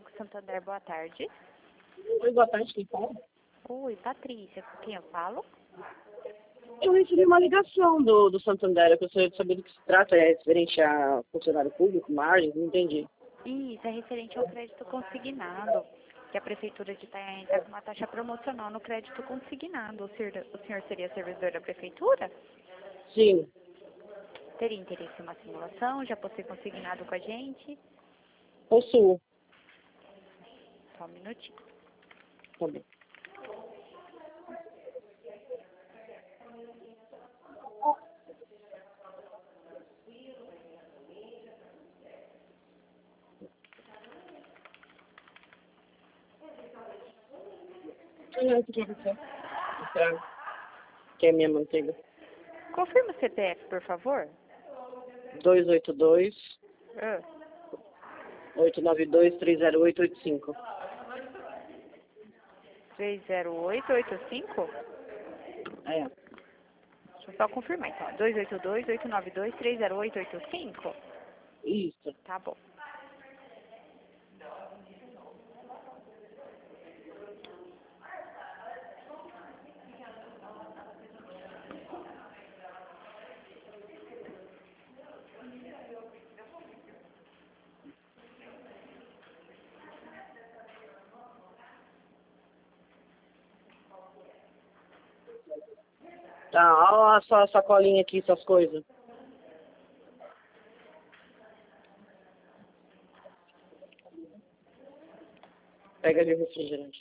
Banco Santander, boa tarde. Oi, boa tarde, quem fala? Oi, Patrícia, com quem eu falo? Eu recebi uma ligação do Santander, eu gostaria de saber do que se trata, é referente a funcionário público, margens, não entendi. Isso, é referente ao crédito consignado, que a Prefeitura de Itanhaém está com uma taxa promocional no crédito consignado. O senhor seria servidor da Prefeitura? Sim, Teria interesse em uma simulação? Já possui consignado com a gente? possuo. Só um minutinho. Tá bem. Não, o que aconteceu? Que é minha manteiga. Confirma o CPF, por favor. 282 Ah, 892 30885. 30885? É, Deixa eu só confirmar, então. 282-892-30885? isso. Tá bom. Tá, olha a sua sacolinha aqui, suas coisas. Pega ali o refrigerante.